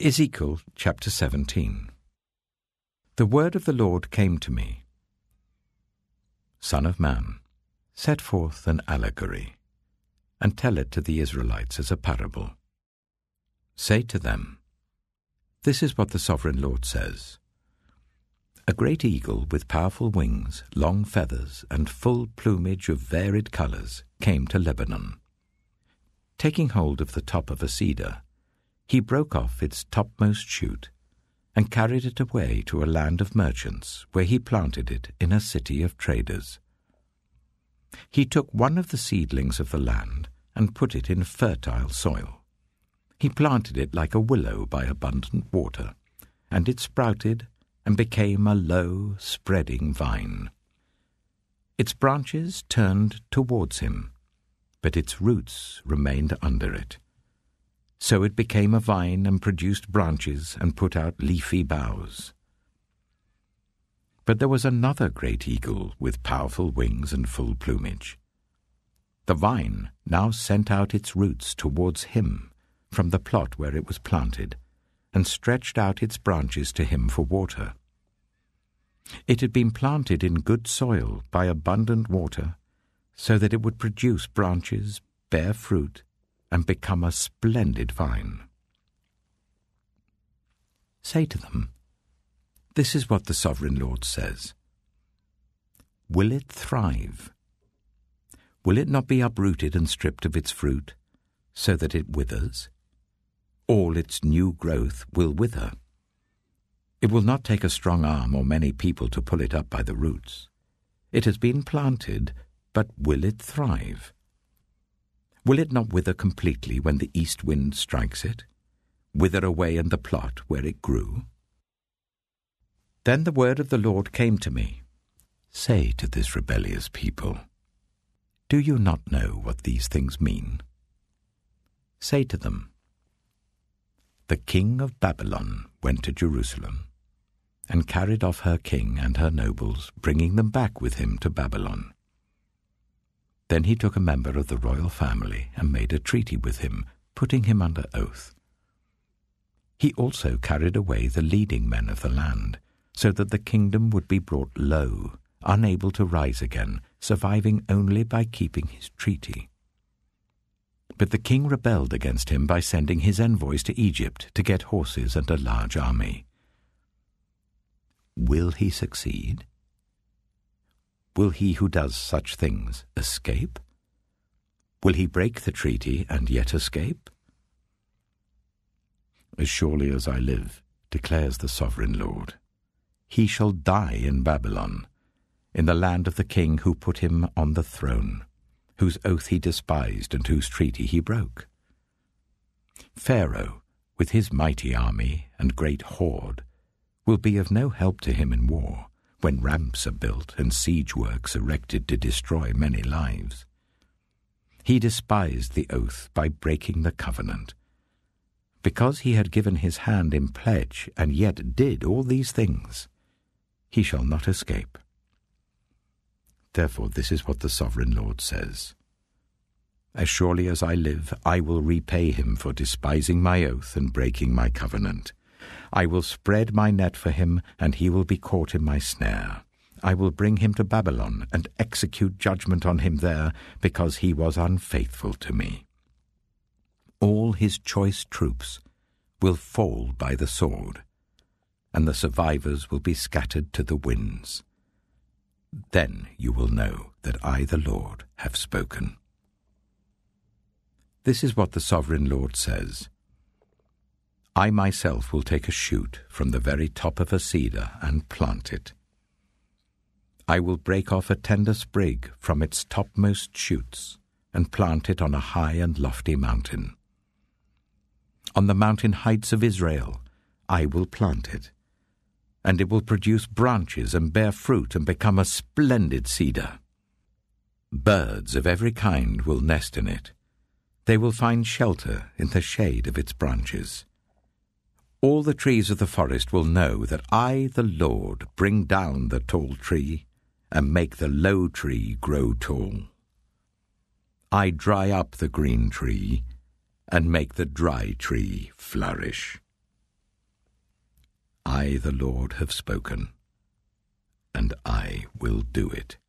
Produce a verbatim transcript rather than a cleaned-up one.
Ezekiel chapter seventeen. The word of the Lord came to me. Son of man, set forth an allegory, and tell it to the Israelites as a parable. Say to them, This is what the sovereign Lord says. A great eagle with powerful wings, long feathers, and full plumage of varied colors came to Lebanon. Taking hold of the top of a cedar, he broke off its topmost shoot and carried it away to a land of merchants, where he planted it in a city of traders. He took one of the seedlings of the land and put it in fertile soil. He planted it like a willow by abundant water, and it sprouted and became a low, spreading vine. Its branches turned towards him, but its roots remained under it. So it became a vine and produced branches and put out leafy boughs. But there was another great eagle with powerful wings and full plumage. The vine now sent out its roots towards him from the plot where it was planted, and stretched out its branches to him for water. It had been planted in good soil by abundant water, so that it would produce branches, bear fruit, and become a splendid vine. Say to them, This is what the sovereign Lord says. Will it thrive? Will it not be uprooted and stripped of its fruit, so that it withers? All its new growth will wither. It will not take a strong arm or many people to pull it up by the roots. It has been planted, but will it thrive? Will it not wither completely when the east wind strikes it, wither away in the plot where it grew? Then the word of the Lord came to me. Say to this rebellious people, Do you not know what these things mean? Say to them, The king of Babylon went to Jerusalem, and carried off her king and her nobles, bringing them back with him to Babylon. Then he took a member of the royal family and made a treaty with him, putting him under oath. He also carried away the leading men of the land, so that the kingdom would be brought low, unable to rise again, surviving only by keeping his treaty. But the king rebelled against him by sending his envoys to Egypt to get horses and a large army. Will he succeed? Will he who does such things escape? Will he break the treaty and yet escape? As surely as I live, declares the sovereign Lord, he shall die in Babylon, in the land of the king who put him on the throne, whose oath he despised and whose treaty he broke. Pharaoh, with his mighty army and great horde, will be of no help to him in war, when ramps are built and siege works erected to destroy many lives. He despised the oath by breaking the covenant. Because he had given his hand in pledge and yet did all these things, he shall not escape. Therefore this is what the sovereign Lord says. As surely as I live, I will repay him for despising my oath and breaking my covenant. I will spread my net for him, and he will be caught in my snare. I will bring him to Babylon and execute judgment on him there, because he was unfaithful to me. All his choice troops will fall by the sword, and the survivors will be scattered to the winds. Then you will know that I, the Lord, have spoken. This is what the sovereign Lord says. I myself will take a shoot from the very top of a cedar and plant it. I will break off a tender sprig from its topmost shoots and plant it on a high and lofty mountain. On the mountain heights of Israel I will plant it, and it will produce branches and bear fruit and become a splendid cedar. Birds of every kind will nest in it. They will find shelter in the shade of its branches. All the trees of the forest will know that I, the Lord, bring down the tall tree and make the low tree grow tall. I dry up the green tree and make the dry tree flourish. I, the Lord, have spoken, and I will do it.